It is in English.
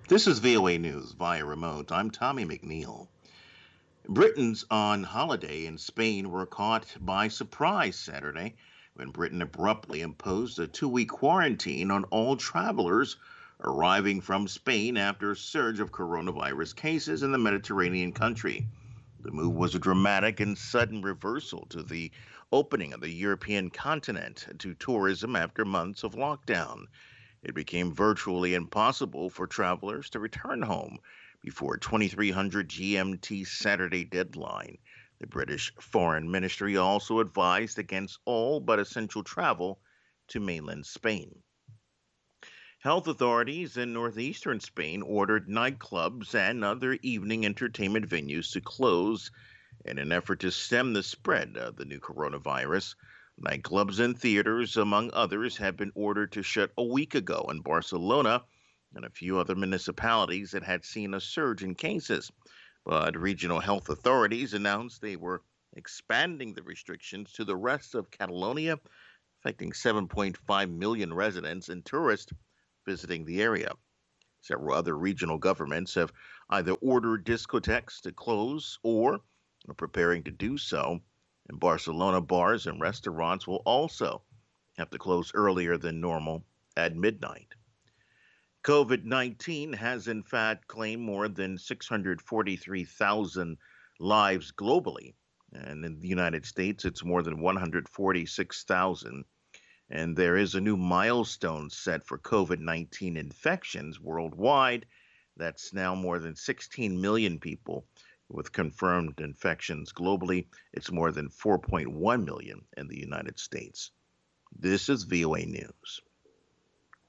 This is VOA News via remote. I'm Tommy McNeil. Britons on holiday in Spain were caught by surprise Saturday when Britain abruptly imposed a 2 week quarantine on all travelers arriving from Spain after a surge of coronavirus cases in the Mediterranean country. The move was a dramatic and sudden reversal to the opening of the European continent to tourism after months of lockdown. It became virtually impossible for travelers to return home before 2300 GMT Saturday deadline. The British Foreign Ministry also advised against all but essential travel to mainland Spain. Health authorities in northeastern Spain ordered nightclubs and other evening entertainment venues to close in an effort to stem the spread of the new coronavirus. Nightclubs and theaters, among others, have been ordered to shut a week ago in Barcelona and a few other municipalities that had seen a surge in cases. But regional health authorities announced they were expanding the restrictions to the rest of Catalonia, affecting 7.5 million residents and tourists visiting the area. Several other regional governments have either ordered discotheques to close or are preparing to do so. In Barcelona, bars and restaurants will also have to close earlier than normal at midnight. COVID 19 has, in fact, claimed more than 643,000 lives globally. And in the United States, it's more than 146,000. And there is a new milestone set for COVID 19 infections worldwide. That's now more than 16 million people with confirmed infections globally. It's more than 4.1 million in the United States. This is VOA News.